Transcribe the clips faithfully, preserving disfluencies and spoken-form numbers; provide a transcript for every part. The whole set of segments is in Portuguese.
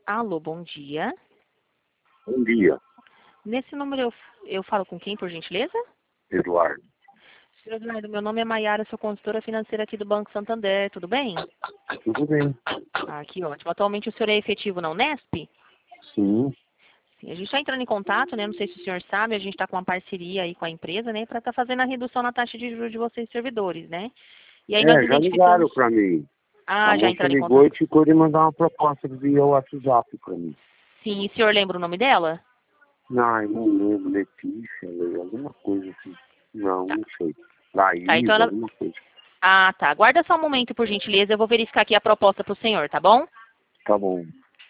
Alô, bom dia. Bom dia, Nesse número eu, eu falo com quem, por gentileza? Eduardo. Senhor Eduardo, meu nome é Maiara, sou consultora financeira aqui do Banco Santander, tudo bem? Tudo bem? Ah, que ótimo. Atualmente o senhor é efetivo na Unesp? Sim. Sim, a gente está entrando em contato, né? Não sei se o senhor sabe, a gente está com uma parceria aí com a empresa, né? Para estar fazendo a redução na taxa de juros de vocês servidores, né? E aí nós É, já ligaram identificamos... para mim. A Ah, já moça entraram em ligou e contato. ficou de mandar uma proposta via WhatsApp para mim. Sim, e o senhor lembra o nome dela? Não, eu não lembro, Letícia, alguma coisa assim. Não, Tá. não sei. Tá, então Laís, ela... alguma coisa. Ah, tá. Guarda só um momento, por gentileza, eu vou verificar aqui a proposta para o senhor, tá bom? Tá bom.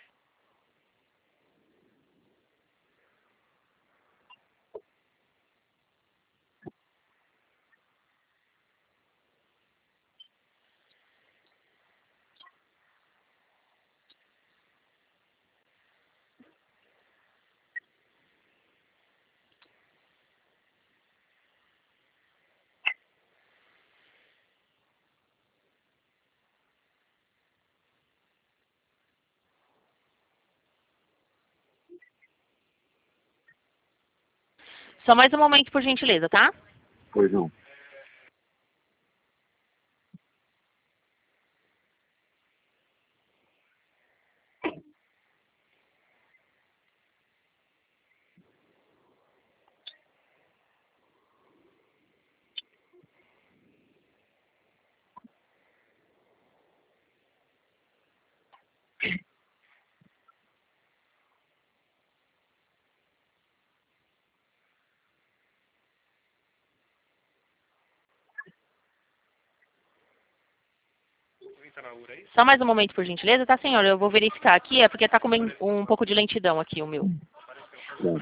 Só mais um momento, por gentileza, tá? Pois não. Só mais um momento, por gentileza, tá, senhor? Eu vou verificar aqui, é porque tá com um, um pouco de lentidão aqui, o meu. Bom.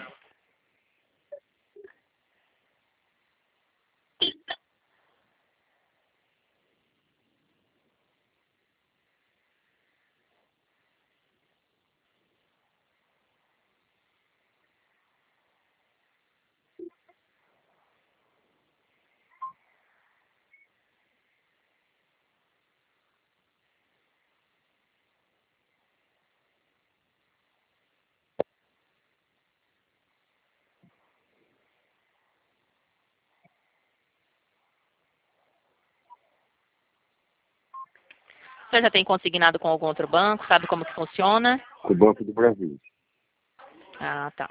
O senhor já tem consignado com algum outro banco? Sabe como que funciona? O Banco do Brasil. Ah, tá.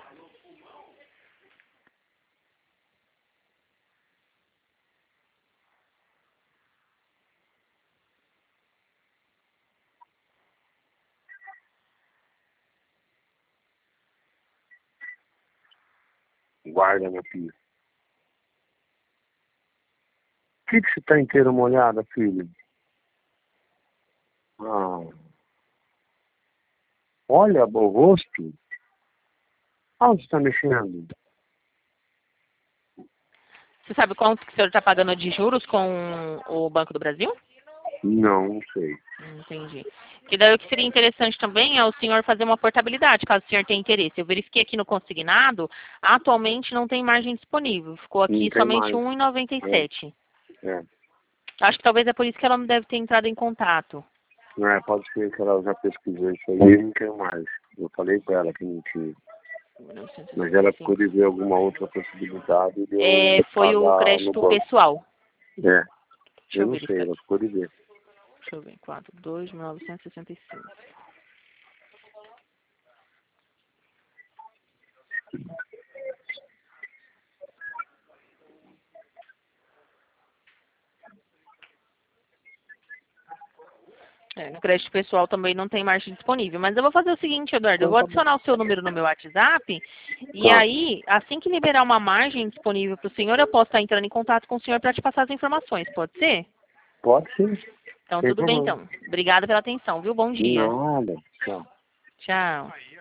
Guarda, meu filho. O que, que você está inteira molhada, filho? Ah. Olha o rosto. Onde está mexendo? Você sabe quanto que o senhor está pagando de juros com o Banco do Brasil? Não, não sei. Hum, Entendi. Que daí o que seria interessante também é o senhor fazer uma portabilidade, caso o senhor tenha interesse. Eu verifiquei aqui no consignado, atualmente não tem margem disponível. Ficou Não aqui tem somente mais. um e noventa e É, sete. é. Acho que talvez é por isso que ela não deve ter entrado em contato. Não é, pode ser que ela já pesquisou isso aí e não quer mais. Eu falei para ela que não tinha. Mas ela ficou de ver alguma outra possibilidade de eu É, foi o pagar no crédito banco. pessoal. É, Deixa eu eu não sei, verificar ela aqui. ficou de ver. Deixa eu ver. quatro dois mil novecentos e sessenta e cinco. É, no crédito pessoal também não tem margem disponível. Mas eu vou fazer o seguinte, Eduardo. Eu Então vou tá bom. adicionar o seu número no meu WhatsApp. E Tá, aí, assim que liberar uma margem disponível para o senhor, eu posso estar entrando em contato com o senhor para te passar as informações. Pode ser? pode ser, Então, sem tudo bem, problema. então. Obrigada pela atenção, viu? Bom dia. Nada, tchau. Tchau.